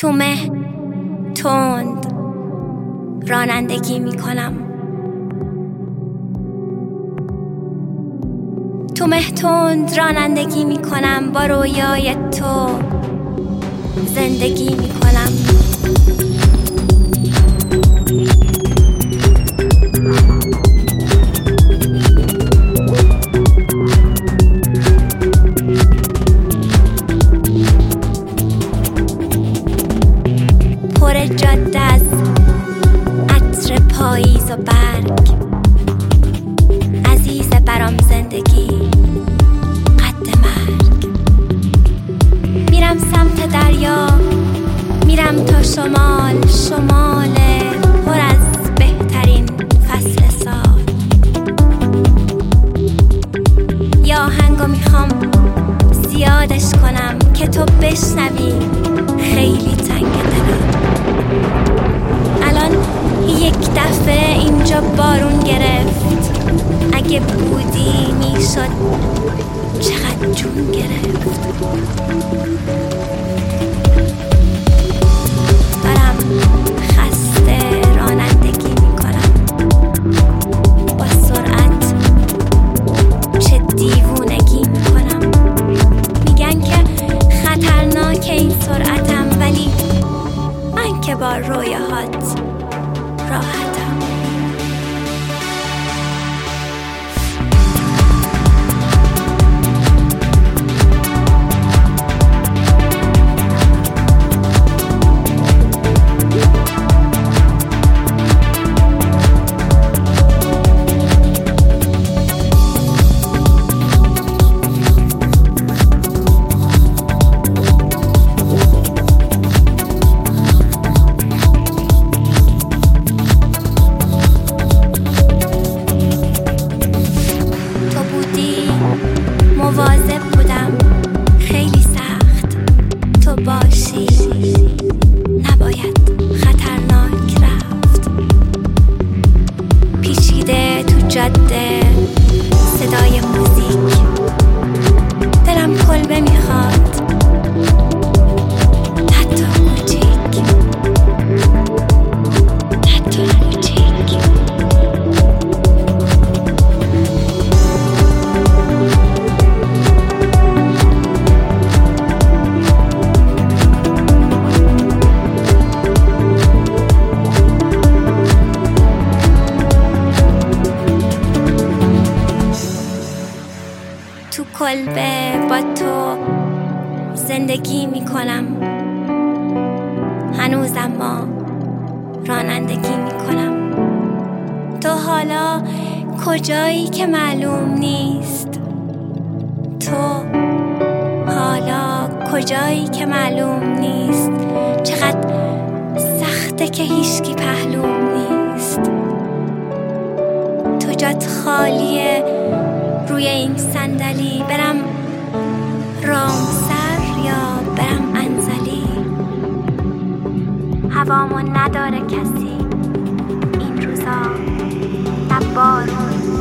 تو مه تند رانندگی میکنم، تو مه تند رانندگی میکنم، با رویای تو زندگی میکنم. پر جاده از عطر پاییز و برگ، عزیز برام زندگی قد مرگ. میرم سمت دریا، میرم تا شمال، شمال پر از بهترین فصل سال. یا آهنگو میخوام زیادش کنم که تو بشنوی، خیلی تنگ دلم. الان یک دفعه اینجا بارون گرفت، اگه بودی میشد چقدر جون گرفت. دارم خسته رانندگی میکنم، با سرعت چه دیوونگی میکنم. میگن که خطرناک این سرعتم، ولی من که با رویاهات راحتم. مواظب بودم، خیلی سخت تو باشی، نباید خطرناک رفت. پیچیده تو جاده صدای موزیک، دلم کلبه میخواد، حتی کوچیک، حتی کوچیک. تو کلبه با تو زندگی میکنم، هنوزم ما رانندگی میکنم. تو حالا کجایی که معلوم نیست، تو حالا کجایی که معلوم نیست. چقدر سخته که هیچکی پهلوم نیست. تو جات خالیه روی این صندلی، برم رامسر یا برم انزلی. هوامو نداره کسی این روزا، نه بارون